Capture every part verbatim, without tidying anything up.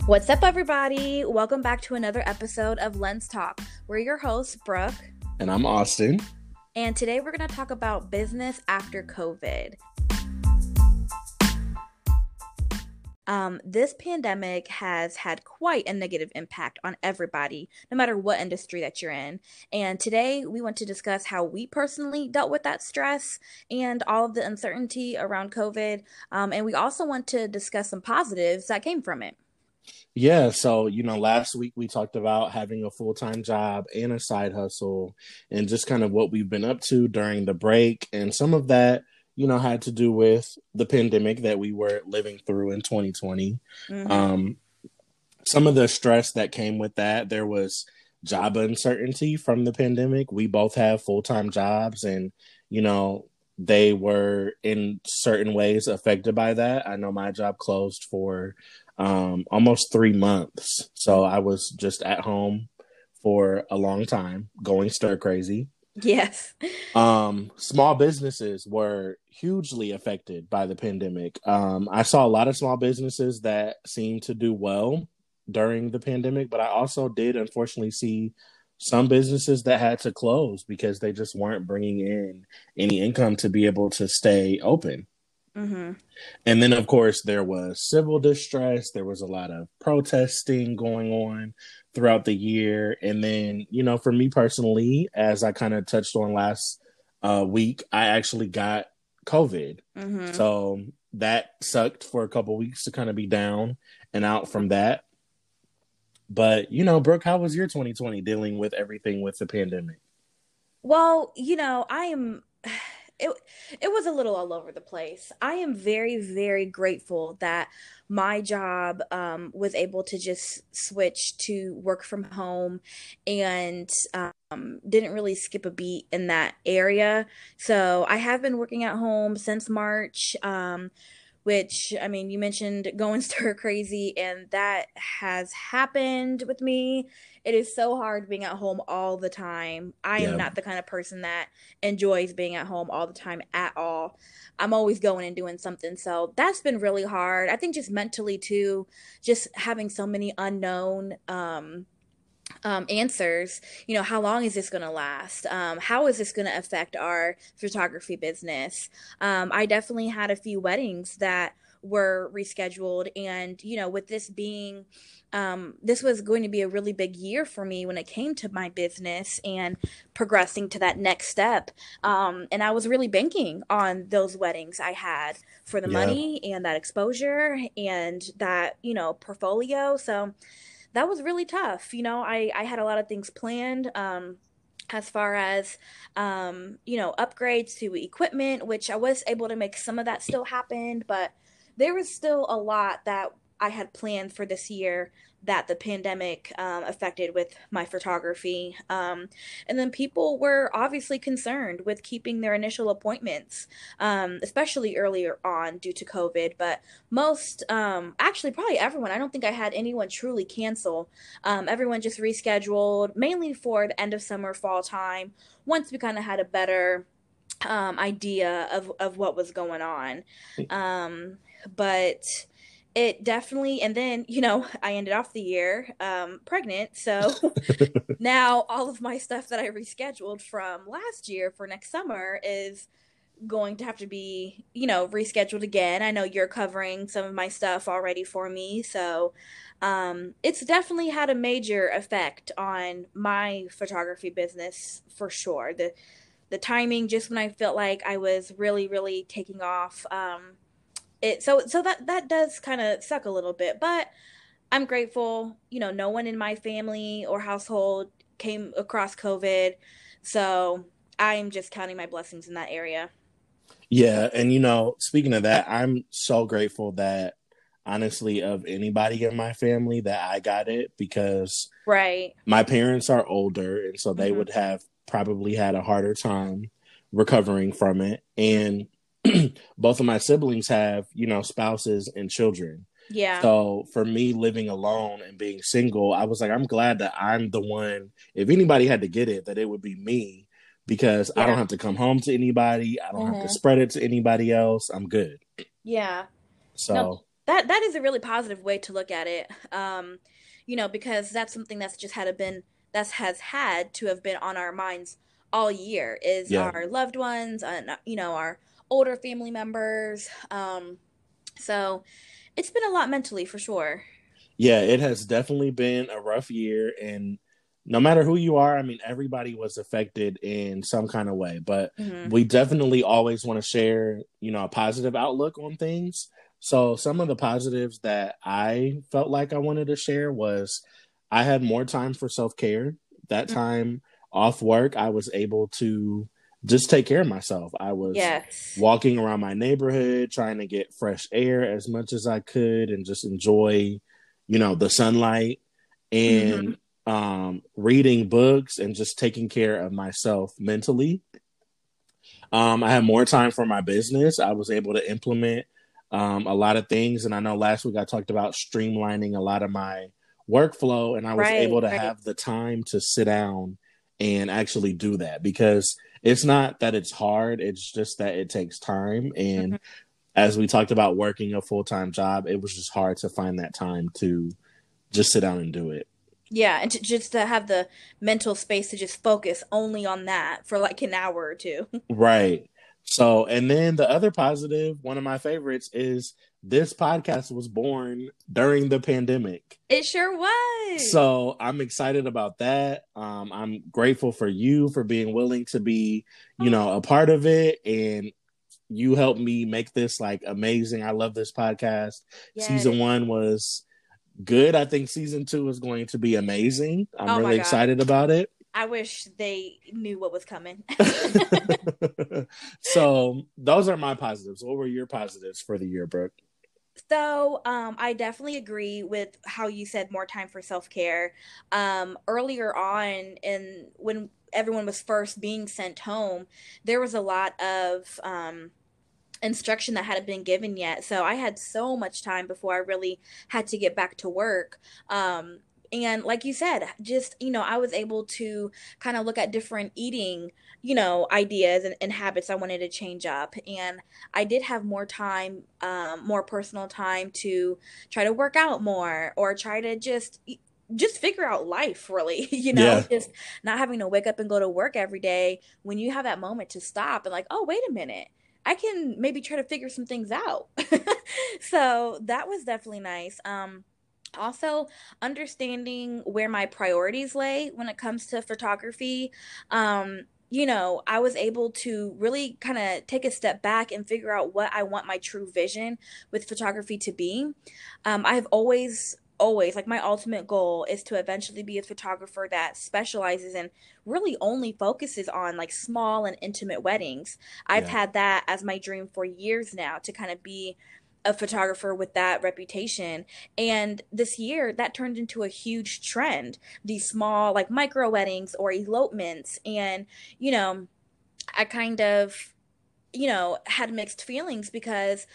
What's up, everybody? Welcome back to another episode of Lens Talk. We're your hosts, Brooke. And I'm Austin. And today we're going to talk about business after COVID. Um, this pandemic has had quite a negative impact on everybody, no matter what industry that you're in. And today we want to discuss how we personally dealt with that stress and all of the uncertainty around COVID. Um, and we also want to discuss some positives that came from it. Yeah, so, you know, last week we talked about having a full-time job and a side hustle and just kind of what we've been up to during the break. And some of that, you know, had to do with the pandemic that we were living through in twenty twenty. Mm-hmm. Um, some of the stress that came with that, there was job uncertainty from the pandemic. We both have full-time jobs and, you know, they were in certain ways affected by that. I know my job closed for um, almost three months. So I was just at home for a long time, going stir crazy. Yes. Um, small businesses were hugely affected by the pandemic. Um, I saw a lot of small businesses that seemed to do well during the pandemic, but I also did unfortunately see some businesses that had to close because they just weren't bringing in any income to be able to stay open. Mm-hmm. And then, of course, there was civil distress. There was a lot of protesting going on throughout the year. And then, you know, for me personally, as I kind of touched on last uh, week, I actually got COVID. Mm-hmm. So that sucked for a couple of weeks to kind of be down and out from that. But, you know, Brooke, how was your twenty twenty dealing with everything with the pandemic? Well, you know, I am... It it was a little all over the place. I am very, very grateful that my job um, was able to just switch to work from home and um, didn't really skip a beat in that area. So I have been working at home since March, um, which, I mean, you mentioned going stir crazy, and that has happened with me. It is so hard being at home all the time. I am yeah. not the kind of person that enjoys being at home all the time at all. I'm always going and doing something. So that's been really hard. I think just mentally too, just having so many unknown um, um, answers. You know, how long is this going to last? Um, how is this going to affect our photography business? Um, I definitely had a few weddings that were rescheduled. And, you know, with this being... Um, this was going to be a really big year for me when it came to my business and progressing to that next step. Um, and I was really banking on those weddings I had for the yeah. money and that exposure and that, you know, portfolio. So that was really tough. You know, I, I had a lot of things planned. Um, as far as, um, you know, upgrades to equipment, which I was able to make some of that still happen, but there was still a lot that I had planned for this year that the pandemic um, affected with my photography. Um, and then people were obviously concerned with keeping their initial appointments, um, especially earlier on due to COVID. But most, um, actually probably everyone, I don't think I had anyone truly cancel. Um, everyone just rescheduled, mainly for the end of summer, fall time, once we kind of had a better um, idea of, of what was going on. Um, but... It definitely, and then, you know, I ended off the year um, pregnant. So now all of my stuff that I rescheduled from last year for next summer is going to have to be, you know, rescheduled again. I know you're covering some of my stuff already for me. So um, it's definitely had a major effect on my photography business for sure. The, the timing, just when I felt like I was really, really taking off, um, It, so so that, that does kind of suck a little bit, but I'm grateful, you know, no one in my family or household came across COVID. So I'm just counting my blessings in that area. Yeah. And, you know, speaking of that, I'm so grateful that honestly of anybody in my family that I got it because right. my parents are older. And so they mm-hmm. would have probably had a harder time recovering from it. And both of my siblings have, you know, spouses and children. Yeah. So for me living alone and being single, I was like, I'm glad that I'm the one, if anybody had to get it, that it would be me because yeah. I don't have to come home to anybody. I don't mm-hmm. have to spread it to anybody else. I'm good. Yeah. So no, That that is a really positive way to look at it. Um, you know, because that's something that's just had been that has had to have been on our minds all year is Yeah. our loved ones and you know our older family members. Um, so it's been a lot mentally for sure. Yeah, it has definitely been a rough year, and no matter who you are, I mean, everybody was affected in some kind of way. But Hmm. we definitely always want to share, you know, a positive outlook on things. So some of the positives that I felt like I wanted to share was I had more time for self care. That time off work, I was able to just take care of myself. I was Yes. walking around my neighborhood, trying to get fresh air as much as I could and just enjoy, you know, the sunlight, Hmm. and um, reading books and just taking care of myself mentally. Um, I had more time for my business. I was able to implement um, a lot of things. And I know last week I talked about streamlining a lot of my workflow, and I was Right, able to right. have the time to sit down and actually do that, because it's not that it's hard, it's just that it takes time. Mhm. And as we talked about working a full time job, it was just hard to find that time to just sit down and do it. Yeah, and to, just to have the mental space to just focus only on that for like an hour or two. Right. So, and then the other positive, one of my favorites, is this podcast was born during the pandemic. It sure was. So I'm excited about that. Um, I'm grateful for you for being willing to be, you know, a part of it. And you helped me make this like amazing. I love this podcast. Yes. Season one was good. I think season two is going to be amazing. I'm Oh my really gosh. excited about it. I wish they knew what was coming. So those are my positives. What were your positives for the year, Brooke? So, um, I definitely agree with how you said more time for self-care. Um, earlier on in when everyone was first being sent home, there was a lot of um instruction that hadn't been given yet. So I had so much time before I really had to get back to work. Um, and like you said, just, you know, I was able to kind of look at different eating, you know, ideas and, and habits I wanted to change up. And I did have more time, um, more personal time to try to work out more or try to just just figure out life really, you know, Yeah. just not having to wake up and go to work every day when you have that moment to stop and like, oh, wait a minute, I can maybe try to figure some things out. So that was definitely nice. Um, also understanding where my priorities lay when it comes to photography. Um, you know, I was able to really kind of take a step back and figure out what I want my true vision with photography to be. Um, I've always always like my ultimate goal is to eventually be a photographer that specializes and really only focuses on like small and intimate weddings. I've Yeah. had that as my dream for years now to kind of be a photographer with that reputation. And this year, that turned into a huge trend. These small, like micro weddings or elopements. And, you know, I kind of you know, had mixed feelings because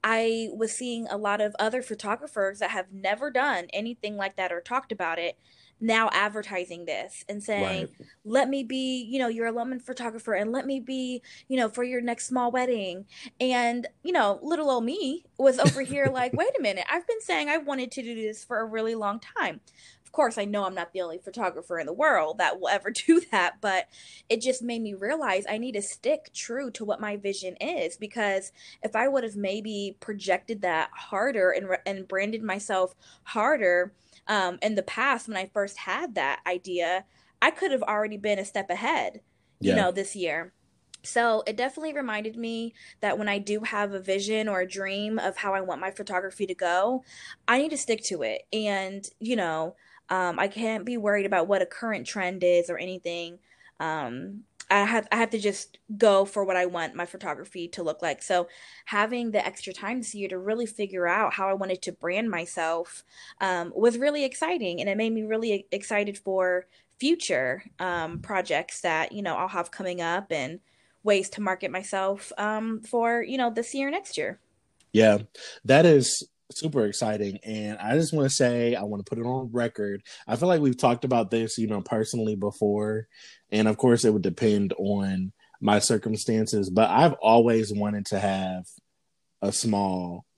I was seeing a lot of other photographers that have never done anything like that or talked about it now advertising this and saying, Right. let me be, you know, your alumni photographer and let me be, you know, for your next small wedding. And, you know, little old me was over here like, wait a minute, I've been saying I wanted to do this for a really long time. Of course, I know I'm not the only photographer in the world that will ever do that, but it just made me realize I need to stick true to what my vision is because if I would have maybe projected that harder and and branded myself harder um, in the past when I first had that idea, I could have already been a step ahead, you Yeah. know, this year. So it definitely reminded me that when I do have a vision or a dream of how I want my photography to go, I need to stick to it. And, you know, um, I can't be worried about what a current trend is or anything. Um, I have I have to just go for what I want my photography to look like. So having the extra time this year to really figure out how I wanted to brand myself um, was really exciting, and it made me really excited for future um, projects that you know I'll have coming up and ways to market myself um, for you know this year next year. Yeah. That is super exciting. And I just want to say, I want to put it on record. I feel like we've talked about this, you know, personally before. And of course, it would depend on my circumstances, but I've always wanted to have a small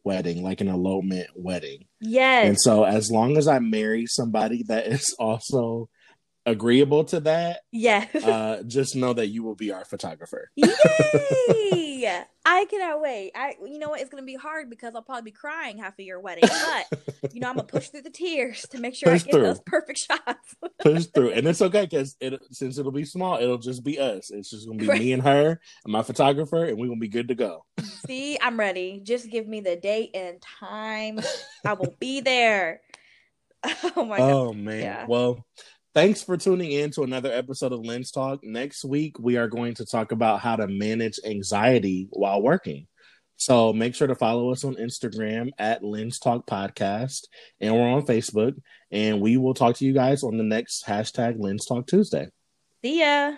wedding, like an elopement wedding. And Yes. so as long as I marry somebody that is also agreeable to that, Yes. uh, just know that you will be our photographer. Yay! I cannot wait. I, you know what? It's gonna be hard because I'll probably be crying half of your wedding, but you know I'm gonna push through the tears to make sure I Push get through. those perfect shots. Push through, and it's okay because it since it'll be small, it'll just be us. It's just gonna be Right. me and her and my photographer, and we're gonna be good to go. See, I'm ready. Just give me the date and time. I will be there. Oh my God. Oh man. Yeah. Well, thanks for tuning in to another episode of Lens Talk. Next week we are going to talk about how to manage anxiety while working. So make sure to follow us on Instagram at Lens Talk Podcast, and we're on Facebook. And we will talk to you guys on the next hashtag Lens Talk Tuesday. See ya.